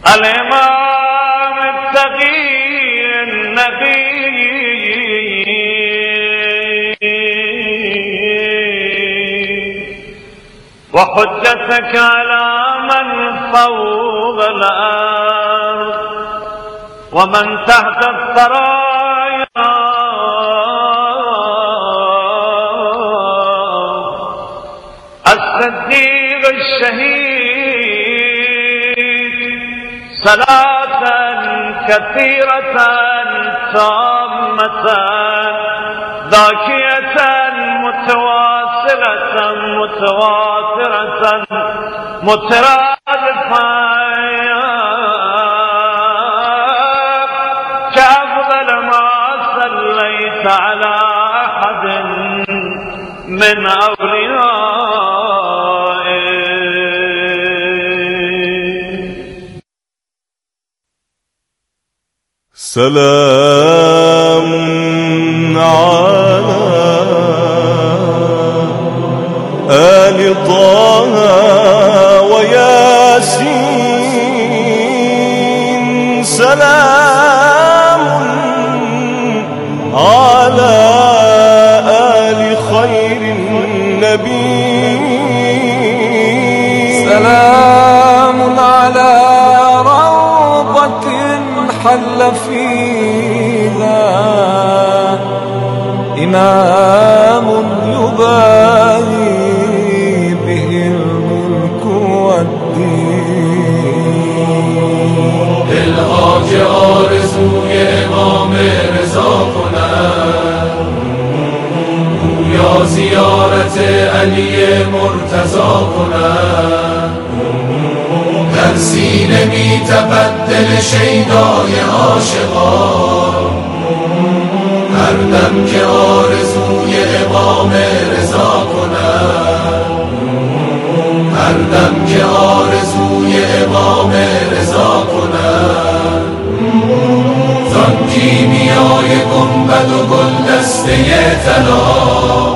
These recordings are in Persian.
الإمام التقي النقي وحجتك على من فوق الأرض ومن تحت الثرايا الصديق الشهيد صلاة كثيرة تامة ذاكية متواصلة متواترة مترادفة كأفضل ما صليت على أحد من أوليائك. سلام على آل طه وياسين سلام على آل خير النبي سلام على روضة حل فيها إمام يباهي به الملك والدين. دلها که آرزوی امام رضا کند گویا زیارت علی مرتضی کند در سینه می تپد دل شیدای عاشقان هر دم که آرزوی امام رضا کند هر دم که آرزوی امام رضا کند زان کیمیای گنبد و گل دسته طلا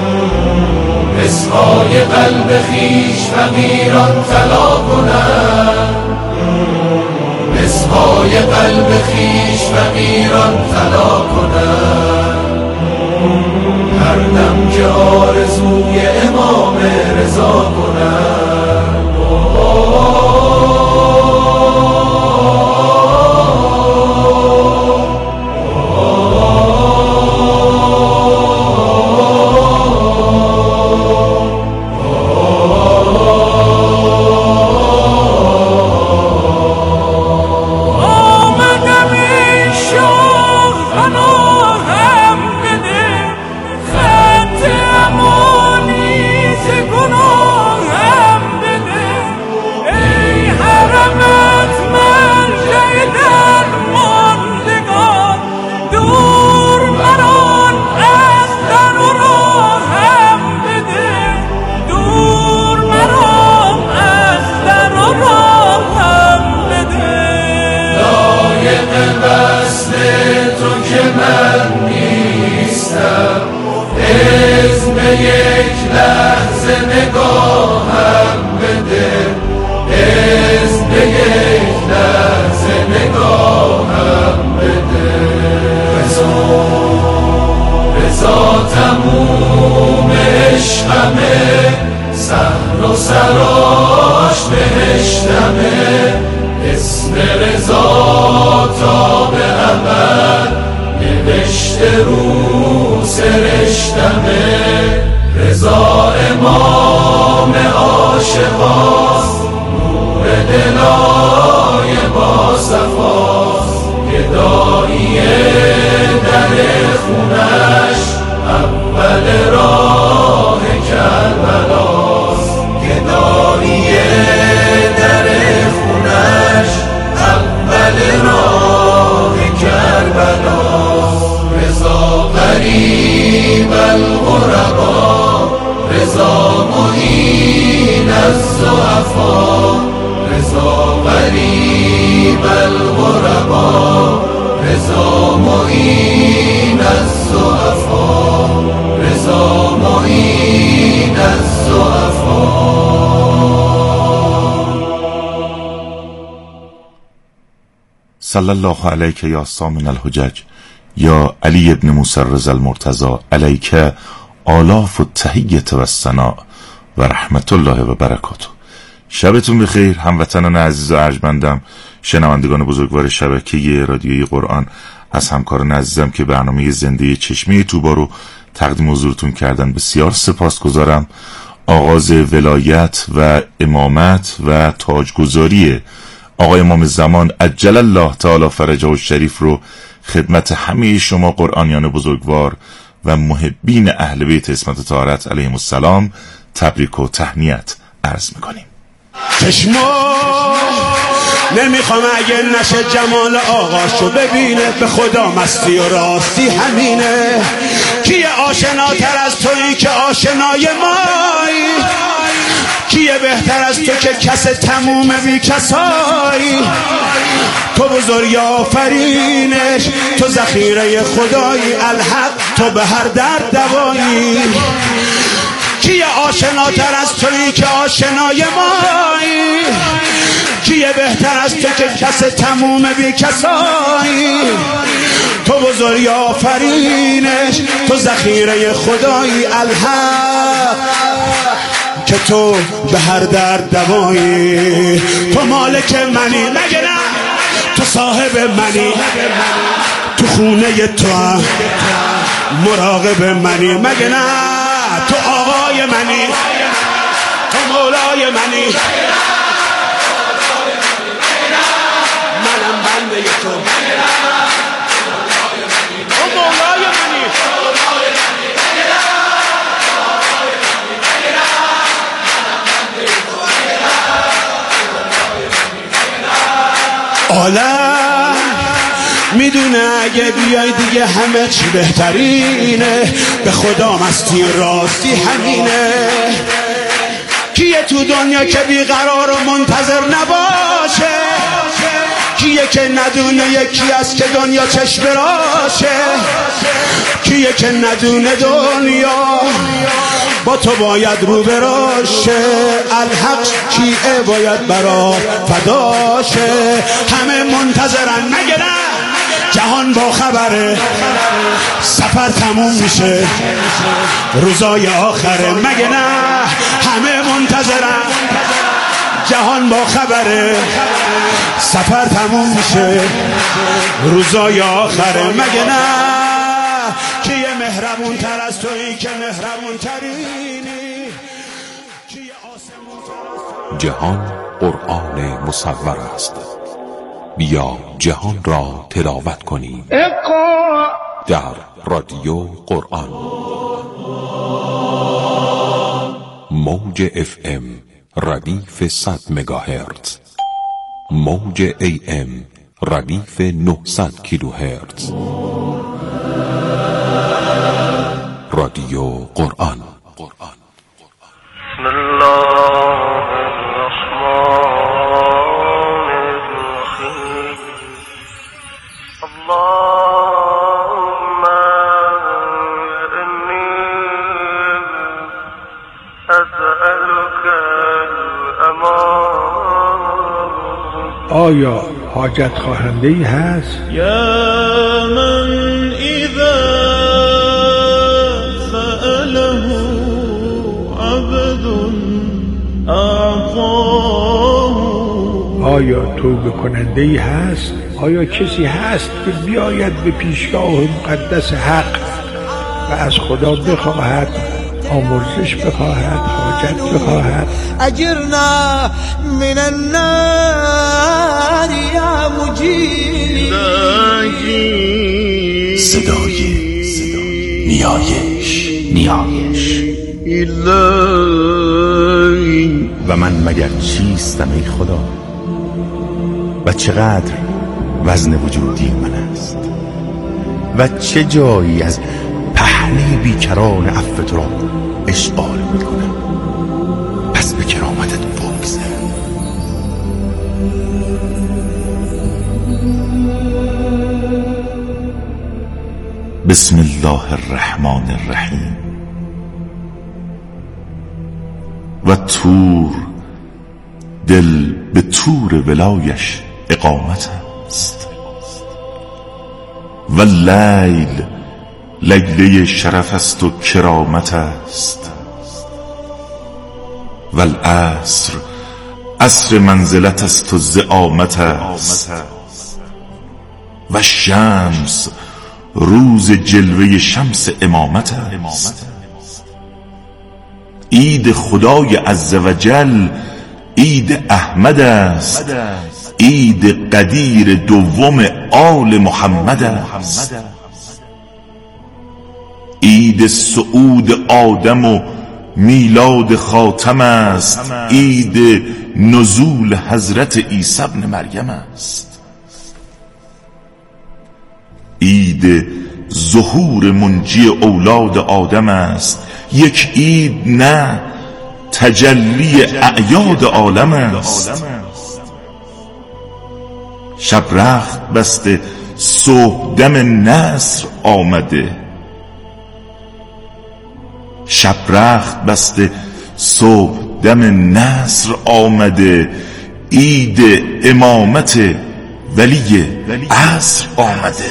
مسحای قلب خویش فقیران طلا کند مسحای قلب خویش فقیران طلا کند هر دم که آرزوی امام رضا کند. یک لحظه نگاهم بده اذن به یک لحظه نگاهم بده رضا تموم عشقمه سهر و سراش بهشتمه اسم رضا تا به ابد نوشته رو سرشتمه رضا امام عاشقاست نور دلای با صفاست گدایی در خونش اول راه کربلاست گدایی در خونش اول راه کربلاست رضا غریب الغربا رضا معین الضعفا رضا غریب الغربا رضا معین الضعفا رضا معین الضعفا صلی الله علیک یا سامن الحجج یا علی ابن موسی رضا المرتضی علیک آلاف التحیة و الثناء و رحمت الله و برکاته. شبتون بخیر هموطنان عزیز و ارجمندم، شنوندگان بزرگوار شبکه رادیویی قرآن. از همکاران عزیزم که برنامه زنده چشمه طوبا رو تقدیم حضورتون کردن بسیار سپاسگزارم. آغاز ولایت و امامت و تاجگذاری آقای امام زمان عجل الله تعالی فرجه الشریف رو خدمت همه شما قرآنیان بزرگوار و محبین اهل بیت عصمت طهارت علیهم السلام تبریک و تهنیت عرض میکنیم. چشما نمیخوام اگه نشه جمال آقاشو ببینه، به خدا مستی و راستی همینه. کیه آشناتر از تویی که آشنای مایی؟ کیه بهتر از تو که کس تموم بی کسایی؟ تو بزرگ آفرینش، تو ذخیره خدایی، الحق تو به هر درد دوایی. کیه آشناتر از تویی که آشنای مایی؟ کیه بهتر از تو که کس تموم بی کسایی؟ تو بزرگ آفرینش، تو ذخیره خدایی، الحق که تو به هر درد دوایی. تو مالک منی مگه نه؟ تو صاحب منی، تو خونه تو هم مراقب منی مگه نه؟ تو آقای منی، تو مولای منی، منم بنده تو، تو مولای منی. عالم میدونه اگه بیای دیگه همه چی بهترینه، به خدا مستی راستی همینه. کیه تو دنیا که بیقرار و منتظر نباشه؟ کیه که ندونه یکی است که دنیا چشم براشه؟ کیه که ندونه دنیا با تو باید رو براشه؟ الحق کیه باید برا فداشه؟ همه منتظرن مگه نه؟ جهان با خبره، سفر تموم میشه، روزای آخره مگه نه؟ همه منتظرن، جهان با خبره، سفر تموم میشه، روزای آخره مگه نه؟ کیه مهربون تر از تویی که مهربون ترینی؟ کیه آسمون تر از تویی؟ جهان قرآن مصور است، بیا جهان را تلاوت کنیم در رادیو قرآن. موج FM ردیف 100 مگاهرتز، موج AM ردیف 900 کیلوهرتز. رادیو قرآن. بسم الله الرحمن الرحیم. اللهم انی اسألك الامان. آیا حاجت خواهنده ای هست؟ یا من اذا سأله عبد اعطاه. آیا توبه کننده ای هست؟ آیا کسی هست که بیاید به پیشگاه مقدس حق و از خدا بخواهد، آمرزش بخواهد، حاجت بخواهد؟ اجرنا من النار یا مجیر. صدای نیایش الهی. و من مگر چیستم ای خدا؟ و چقدر وزن وجودی من است؟ و چه جایی از پهنه بیکران عفو تو را اشغال میکنم؟ پس به کرامتت بگذر. بسم الله الرحمن الرحیم. و طور، دل به طور ولایش اقامت است. و لیل لیله شرف است و کرامت است، و العصر عصر منزلت است و زعامت است، و شمس روز جلوه شمس امامت است. عید خدای عزوجل عید احمد است، عید قدیر دوم آل محمد است. عید صعود آدم و میلاد خاتم است، عید نزول حضرت عیسی ابن مریم است. عید ظهور منجی اولاد آدم است، یک عید نه تجلی اعیاد عالم است. شب رخت بسته صبح دم نصر آمده، شب رخت بسته صبح دم نصر آمده، عید امامت ولی عصر آمده.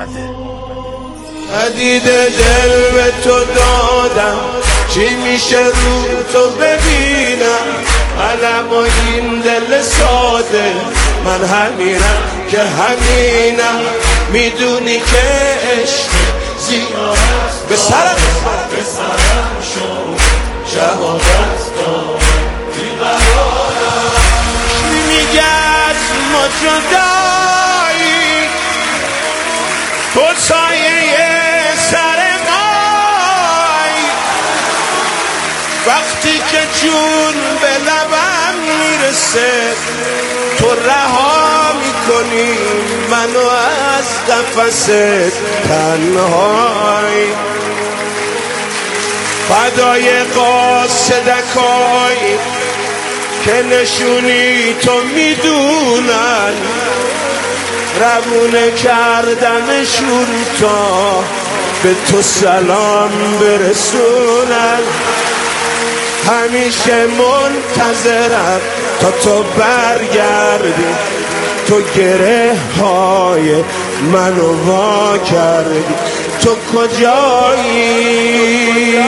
ندید دل به تو دادم، چی میشه رو تو ببینم؟ منم و این دل ساده، من همینم که همینم. میدونی که عشق زیارت به سرم شد، شهادت داد بیقرارم. میگه از ما جدایی، تو سایه سر مای، وقتی که جون به لبم میرسه تو رها میکنی منو از قفست تنهای. فدای قاصدکایی که نشونی تو میدونن، روونه کردمشون تا به تو سلام برسونن. همیشه منتظرم تا تو برگردی، تو گره های منو وا کردی. تو کجایی؟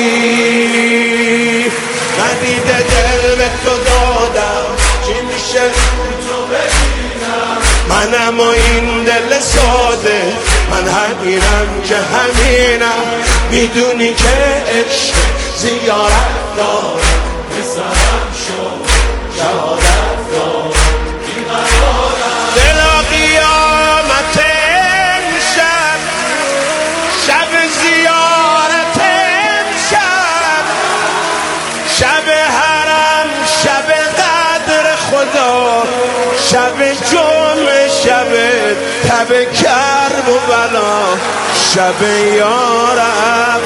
ندیده دل به تو دادم، چی میشه تو ببینم؟ منم و این دل ساده، من همینم که همینم. میدونی که عشق زیارت دار، بسرم شد شهادت دار بیقرارم. دلا قیامت امشب، شب زیارت امشب، شب حرم، شب قدر خدا، شب جمعه، شب تب کرب و بلا، شب یارم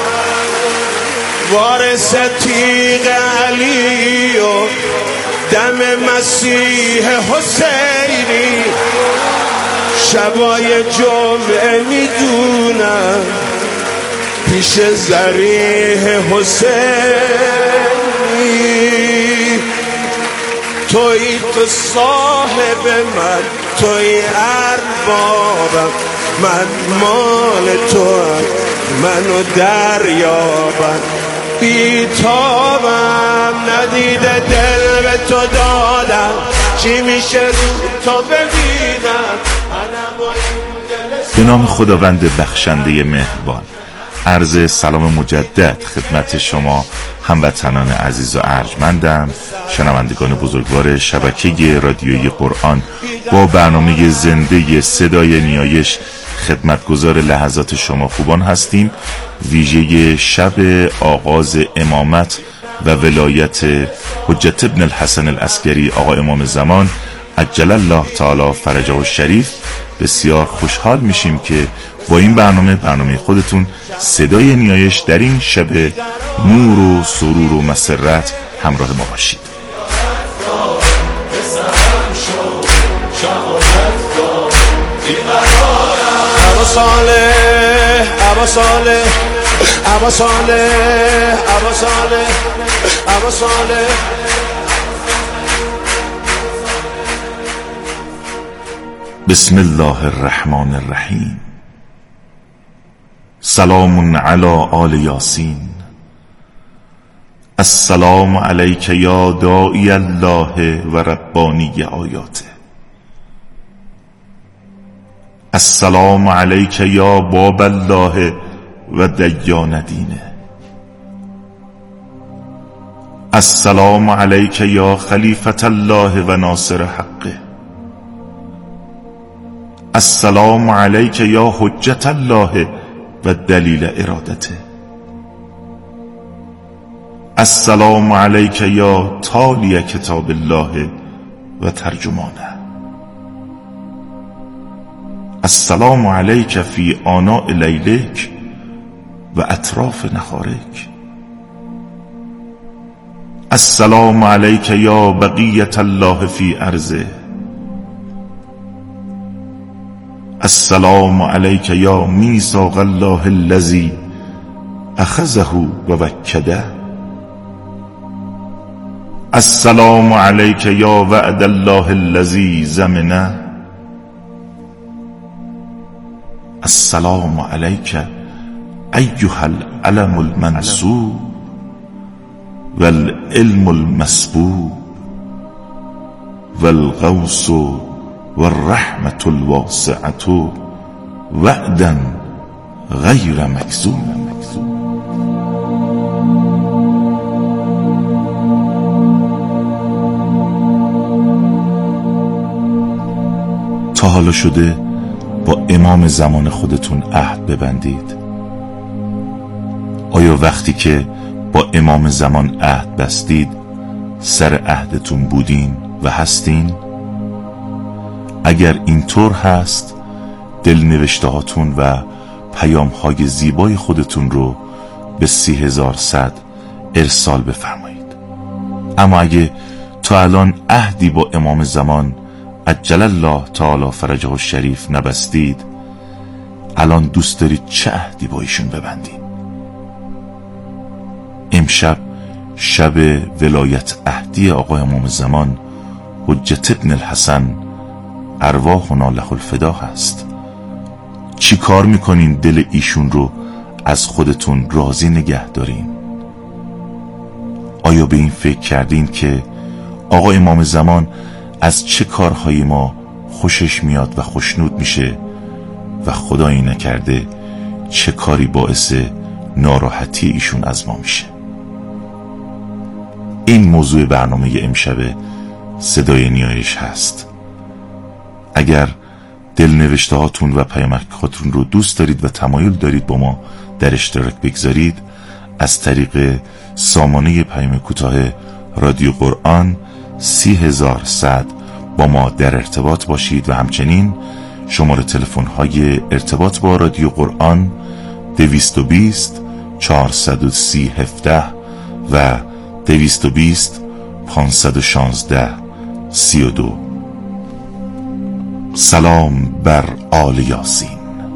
وارث تیغ علی و دم مسیح حسینی. شبای جمعه میدونم پیش ذریح حسینی. توی تو صاحب من، توی اربابم، من مال تو هم، منو دریابم. بیتابم ندیده دل به تو دادم، چی میشه رو تو ببینم؟ به نام خداوند بخشنده مهربان. عرض سلام مجدد خدمت شما هموطنان عزیز و ارجمندم، شنوندگان بزرگوار شبکه رادیویی قرآن. با برنامه زنده صدای نیایش خدمتگزار لحظات شما خوبان هستیم. ویژه شب آغاز امامت و ولایت حجت ابن الحسن العسکری آقا امام زمان عجل الله تعالی فرجه الشریف. بسیار خوشحال میشیم که با این برنامه خودتون صدای نیایش در این شب نور و سرور و مسرت همراه ما باشید. ابا صالح، ابا صالح، ابا صالح، ابا صالح، ابا صالح. بسم الله الرحمن الرحیم. سلام علی آل یاسین. السلام علیک یا داعی الله و ربانی آیاته. السلام علیک یا باب الله و دیان دینه. السلام علیک یا خلیفة الله و ناصر حقه. السلام علیک یا حجت الله و دلیل ارادته. السلام علیک یا تالی کتاب الله و ترجمانه. السلام علیک فی آناء لیلک و اطراف نهارک. السلام علیک یا بقیة الله فی ارضه. السلام علیک یا میثاق الله الذی اخذه و وکده. السلام علیک یا وعد الله الذی ضمنه. السلام علیک ایها العلم المنصوب والعلم المسبوب والغوث والرحمة الواسعة وعدا غیر مکذوب. تا حالا شده با امام زمان خودتون عهد ببندید؟ آیا وقتی که با امام زمان عهد بستید سر عهدتون بودین و هستین؟ اگر اینطور هست دلنوشته هاتون و پیام های زیبای خودتون رو به 30,100 ارسال بفرمایید. اما اگه تا الان عهدی با امام زمان عجل الله تعالی فرجه الشریف نبستید، الان دوست دارید چه عهدی با ایشون ببندید؟ امشب شب ولایت عهدی آقای امام زمان حجت ابن الحسن ارواحنا له الفدا هست. چی کار میکنین دل ایشون رو از خودتون راضی نگه دارین؟ آیا به این فکر کردین که آقا امام زمان از چه کارهای ما خوشش میاد و خوشنود میشه و خدایی نکرده چه کاری باعث ناراحتی ایشون از ما میشه؟ این موضوع برنامه امشب صدای نیایش هست. اگر دلنوشته هاتون و پیامک خودتون رو دوست دارید و تمایل دارید با ما در اشتراک بگذارید، از طریق سامانه پیام کوتاه رادیو قرآن 30,100 با ما در ارتباط باشید و همچنین شماره تلفن های ارتباط با رادیو قرآن 220 430 17 و 220 516 32. سلام بر آل یاسین.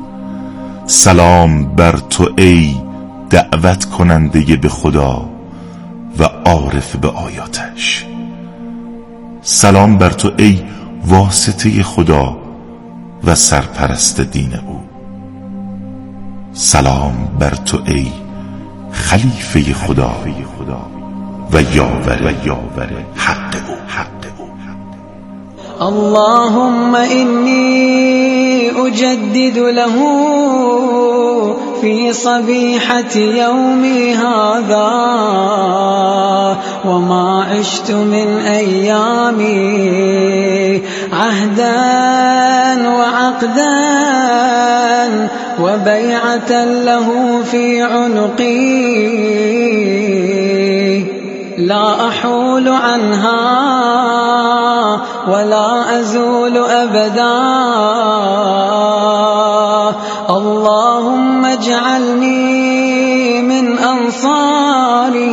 سلام بر تو ای دعوت کننده به خدا و عارف به آیاتش. سلام بر تو ای واسطه خدا و سرپرست دین او. سلام بر تو ای خلیفه خدا و یاور حق او. اللهم إني أجدد له في صبيحة يومي هذا وما عشت من أيامي عهدا وعقدا وبيعة له في عنقي لا أحول عنها ولا أزول أبدا. اللهم اجعلني من أنصاره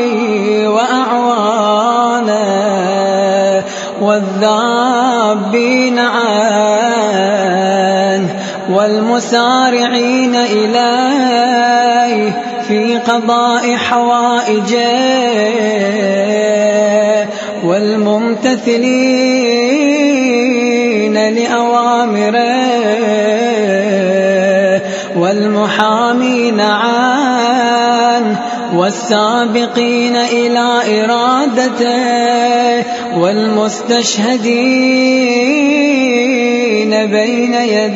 وأعوانه والذابين عنه والمسارعين إليه في قضاء حوائجه والممتثلين لأوامره والمحامين والسابقين إلى إرادته والمستشهدين بين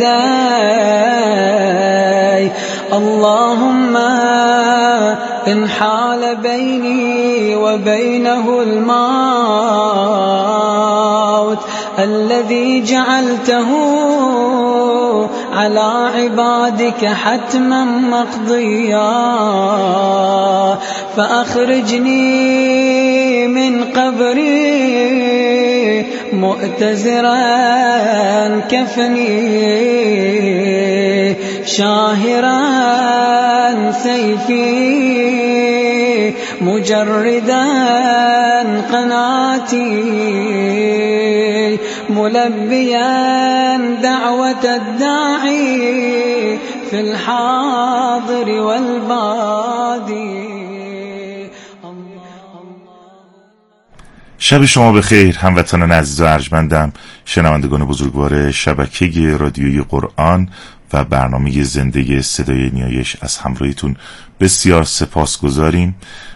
يديه. اللهم إن حال بيني وبينه الموت الذي جعلته على عبادك حتما مقضيا فأخرجني من قبري مؤتزرا كفني شاهرا سيفي مجردا قناتي ملبيا دعوة الداعي في الحاضر والبادي. شب شما بخیر هموطنان عزیز و ارجمندم، شنوندگان بزرگوار شبکه رادیویی قرآن و برنامه زنده صدای نیایش. از همراهیتون بسیار سپاسگزاریم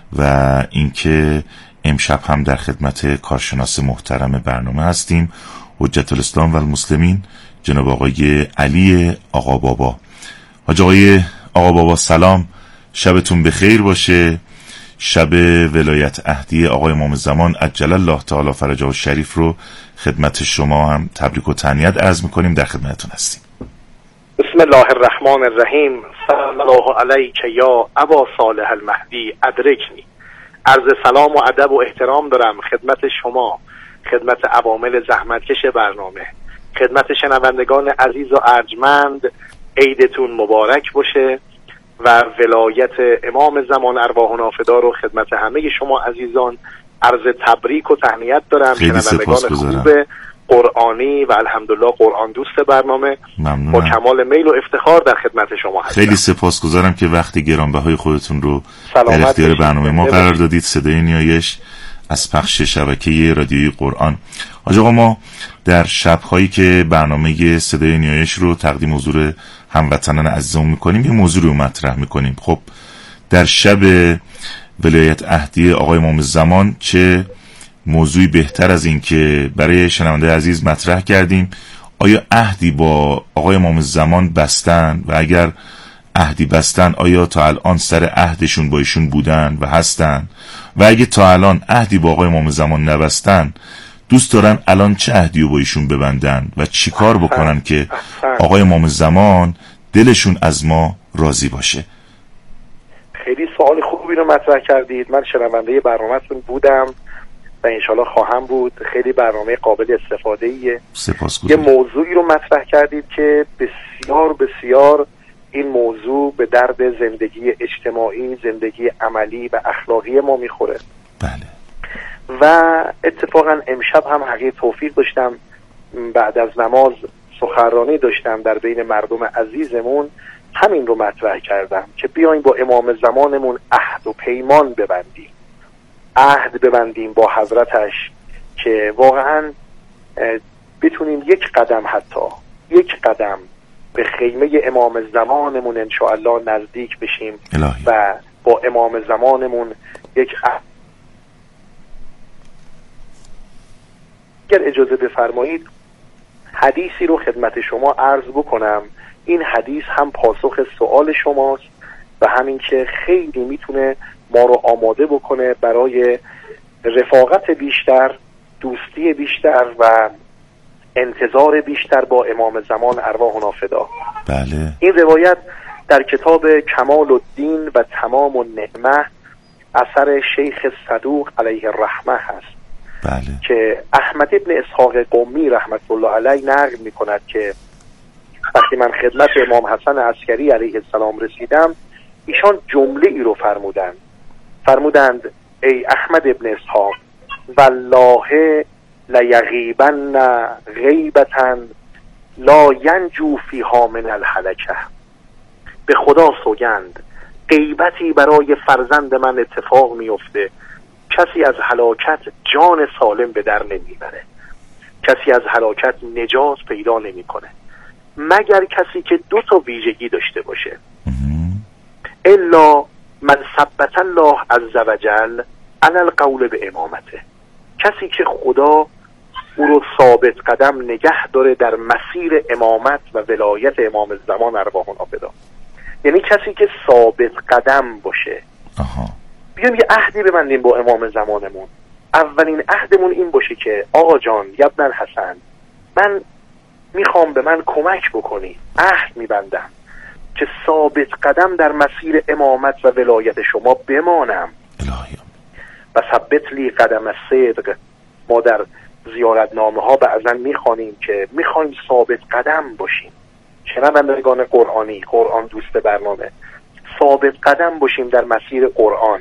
و اینکه امشب هم در خدمت کارشناس محترم برنامه هستیم، حجت الاسلام و المسلمین جناب آقای علی آقا بابا. حاج آقای آقا بابا سلام، شبتون بخیر باشه. شب ولایت عهدی آقای امام زمان عجل الله تعالی فرجه الشریف رو خدمت شما هم تبریک و تهنیت عرض میکنیم، در خدمتتون هستیم. بسم الله الرحمن الرحیم. صلی الله علیک یا ابا صالح المهدی ادرکنی. عرض سلام و ادب و احترام دارم خدمت شما، خدمت عوامل زحمتکش برنامه، خدمت شنوندگان عزیز و ارجمند. عیدتون مبارک باشه و ولایت امام زمان ارواحنا فدا رو خدمت همه شما عزیزان عرض تبریک و تهنیت دارم. شنوندگان خوب قرآنی و الحمدلله قرآن دوست برنامه ممنونم. با کمال میل و افتخار در خدمت شما هستم. خیلی سپاسگزارم که وقت گرانبهای خودتون رو در اختیار برنامه ما قرار دادید. صدای نیایش از پخش شبکه رادیویی قرآن. حاج آقا، ما در شب‌هایی که برنامه صدای نیایش رو تقدیم حضور هموطنان عزیزمون میکنیم یه موضوع رو مطرح میکنیم. خب در شب ولایت عهدی آقای امام زمان چه موضوعی بهتر از این که برای شنونده عزیز مطرح کردیم؟ آیا عهدی با آقای امام زمان بستن و اگر عهدی بستن آیا تا الان سر عهدشون با ایشون بودن و هستن؟ و اگه تا الان عهدی با آقای امام زمان نبستن دوست دارن الان چه عهدی رو با ایشون ببندن و چی کار بکنن که آقای امام زمان دلشون از ما راضی باشه؟ خیلی سوال خوبی رو مطرح کردید. من شنونده برنامه‌تون بودم و انشالله خواهم بود. خیلی برنامه قابل استفاده‌ایه. یه موضوعی رو مطرح کردید که بسیار بسیار این موضوع به درد زندگی اجتماعی، زندگی عملی و اخلاقی ما میخوره. بله. و اتفاقا امشب هم حقیقت توفیق داشتم بعد از نماز سخنرانی داشتم در بین مردم عزیزمون، همین رو مطرح کردم که بیایم با امام زمانمون عهد و پیمان ببندیم، عهد ببندیم با حضرتش که واقعا بتونیم یک قدم، حتی یک قدم به خیمه امام زمانمون انشاءالله نزدیک بشیم الهی. و با امام زمانمون یک اگر اجازه بفرمایید حدیثی رو خدمت شما عرض بکنم. این حدیث هم پاسخ سوال شماست و همین که خیلی میتونه ما رو آماده بکنه برای رفاقت بیشتر، دوستی بیشتر و انتظار بیشتر با امام زمان ارواحنا فدا. بله. این روایت در کتاب کمال الدین و تمام النعمه اثر شیخ صدوق علیه الرحمه هست. بله. که احمد ابن اسحاق قمی رحمت الله علیه نقل می کند که وقتی من خدمت امام حسن عسکری علیه السلام رسیدم ایشان جمله ای رو فرمودند ای احمد ابن اسحاق والله لیغیبن غیبتا لا ینجو فیها من الهلکه. به خدا سوگند غیبتی برای فرزند من اتفاق میفته کسی از هلاکت جان سالم به در نمیبره، کسی از هلاکت نجات پیدا نمیکنه مگر کسی که دو تا ویژگی داشته باشه. الا من ثبت الله عز وجل علی القول به امامته، کسی که خدا او رو ثابت قدم نگه داره در مسیر امامت و ولایت امام زمان ارواحنا فدا. یعنی کسی که ثابت قدم باشه. بیایم یه عهدی ببندیم با امام زمانمون. اولین عهدمون این باشه که آقا جان ابن الحسن، من میخوام به من کمک بکنی، عهد میبندم که ثابت قدم در مسیر امامت و ولایت شما بمانم. و ثبت لی قدم الصدق. ما در زیارتنامه ها بعضا میخوانیم که میخوایم ثابت قدم باشیم. شنوندگان قرآنی، قرآن دوست برنامه، ثابت قدم باشیم در مسیر قرآن،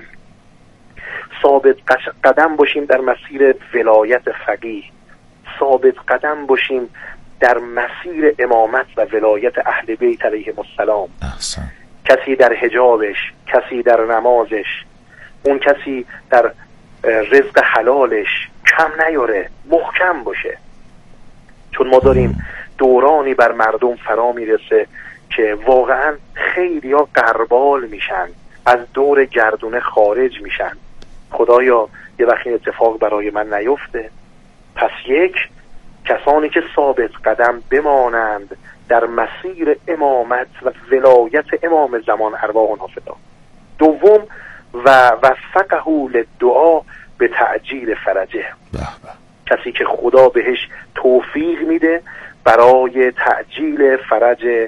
ثابت قدم باشیم در مسیر ولایت فقیه، ثابت قدم باشیم در مسیر امامت و ولایت اهل بیت علیهم السلام. کسی در حجابش، کسی در نمازش، اون کسی در رزق حلالش کم نیاره، محکم باشه. چون ما داریم دورانی بر مردم فرا میرسه که واقعا خیلی ها غربال میشن، از دور گردونه خارج میشن. خدایا یه وقت این اتفاق برای من نیفته. پس یک، کسانی که ثابت قدم بمانند در مسیر امامت و ولایت امام زمان ارواحنا فدا. دوم، و وفقه للدعا به تعجیل فرجه. کسی که خدا بهش توفیق میده برای تعجیل فرج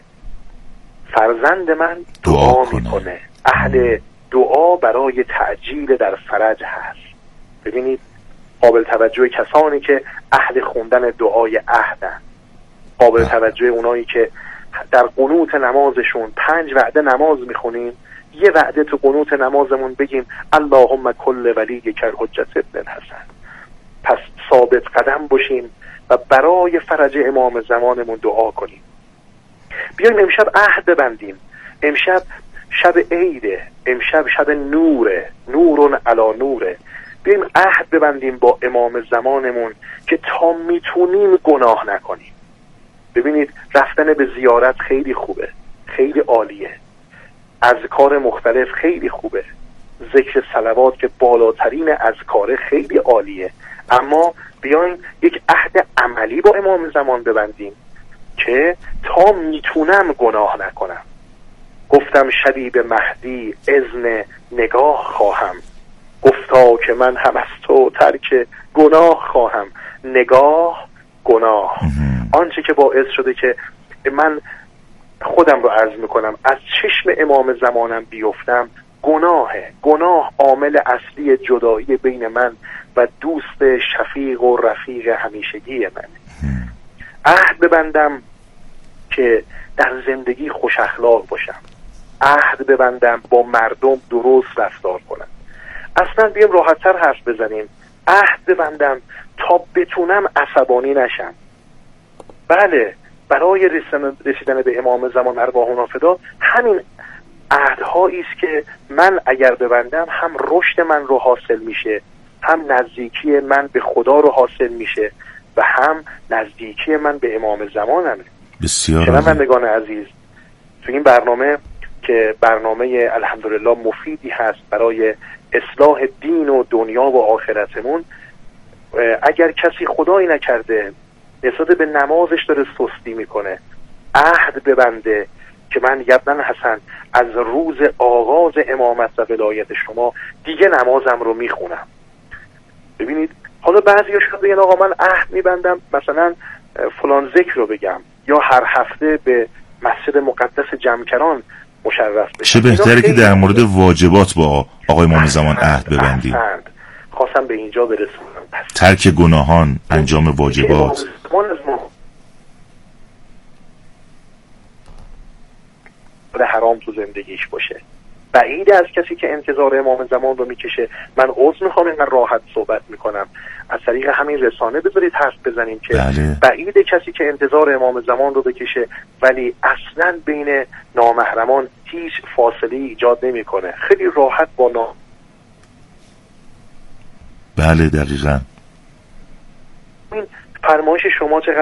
فرزند من دعا میکنه. اهل دعا برای تعجیل در فرج هست. ببینید قابل توجه کسانی که اهل خوندن دعای عهدن، قابل توجه اونایی که در قنوت نمازشون 5 وعده نماز میخونیم، یه وعده تو قنوت نمازمون بگیم اللهم کل ولیک حجت ابن الحسن. پس ثابت قدم باشیم و برای فرج امام زمانمون دعا کنیم. بیایم امشب عهد ببندیم. امشب شب عیده، امشب شب نوره، نورون علی نوره. بیایم عهد ببندیم با امام زمانمون که تا میتونیم گناه نکنیم. ببینید رفتن به زیارت خیلی خوبه، خیلی عالیه، اذکار مختلف خیلی خوبه، ذکر صلوات که بالاترین اذکار خیلی عالیه، اما بیایم یک عهد عملی با امام زمان ببندیم که تا میتونم گناه نکنم. گفتم شبی به مهدی اذن نگاه خواهم، گفتا که من هم از تو ترک گناه خواهم. نگاه، گناه، آنچه که باعث شده که من خودم رو عرض میکنم از چشم امام زمانم بیفتم گناهه. گناه عامل اصلی جدایی بین من و دوست شفیق و رفیق همیشگی منه. عهد ببندم که در زندگی خوش اخلاق باشم، عهد ببندم با مردم درست رفتار کنم. اصلا بیام راحت‌تر حرف بزنیم. عهد ببندم تا بتونم عصبانی نشم. بله، برای رسیدن به امام زمان ارواحنا فدا همین عهدهایی است که من اگر ببندم هم رشد من رو حاصل میشه، هم نزدیکی من به خدا رو حاصل میشه و هم نزدیکی من به امام زمانمه. بسیار شنوندگان عزیز، تو این برنامه که برنامه الحمدلله مفیدی هست برای اصلاح دین و دنیا و آخرتمون، اگر کسی خدایی نکرده نسبت به نمازش داره سستی میکنه، عهد ببنده که من ابن حسن از روز آغاز امامت و ولایت شما دیگه نمازم رو میخونم. ببینید حالا بعضی‌ها شاید بگن آقا من عهد میبندم مثلا فلان ذکر رو بگم یا هر هفته به مسجد مقدس جمکران مشرف بشم. چه بهتره که در مورد واجبات با آقای امام زمان عهد ببندیم. خواستم به اینجا برسونم. ترک گناهان، انجام واجبات. حرام تو زندگیش باشه. بعید از کسی که انتظار امام زمان رو میکشه. من عذر میخوام اینقدر راحت صحبت میکنم، از طریق همین رسانه بذارید حرف بزنیم که بعید کسی که انتظار امام زمان رو بکشه ولی اصلا بین نامحرمان هیچ فاصله ایجاد نمیکنه. خیلی راحت با بله دقیقاً. این فرمایش شما چقدر